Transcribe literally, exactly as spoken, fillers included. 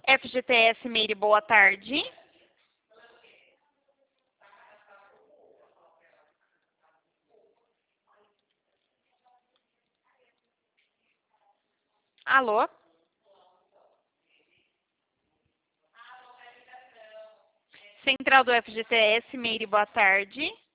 F G T S Meire, boa tarde. Alô? Central do F G T S Meire, boa tarde.